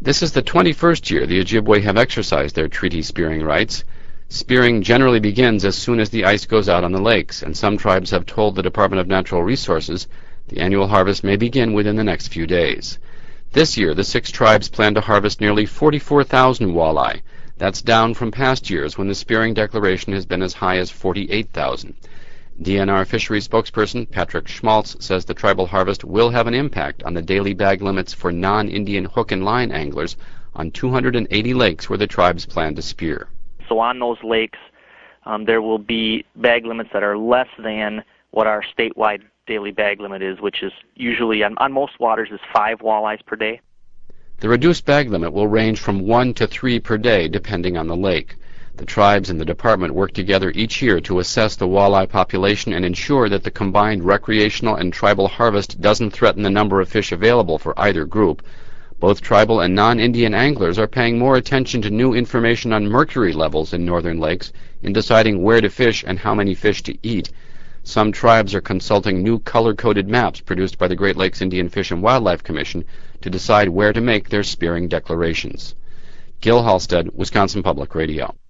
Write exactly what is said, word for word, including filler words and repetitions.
This is the twenty-first year the Ojibwe have exercised their treaty spearing rights. Spearing generally begins as soon as the ice goes out on the lakes, and some tribes have told the Department of Natural Resources the annual harvest may begin within the next few days. This year, the six tribes plan to harvest nearly forty-four thousand walleye. That's down from past years when the spearing declaration has been as high as forty-eight thousand. D N R fisheries spokesperson Patrick Schmaltz says the tribal harvest will have an impact on the daily bag limits for non-Indian hook and line anglers on two hundred eighty lakes where the tribes plan to spear. So on those lakes, um, there will be bag limits that are less than what our statewide daily bag limit is, which is usually, on, on most waters, is five walleyes per day. The reduced bag limit will range from one to three per day, depending on the lake. The tribes and the department work together each year to assess the walleye population and ensure that the combined recreational and tribal harvest doesn't threaten the number of fish available for either group. Both tribal and non-Indian anglers are paying more attention to new information on mercury levels in northern lakes in deciding where to fish and how many fish to eat. Some tribes are consulting new color-coded maps produced by the Great Lakes Indian Fish and Wildlife Commission to decide where to make their spearing declarations. Gil Halstead, Wisconsin Public Radio.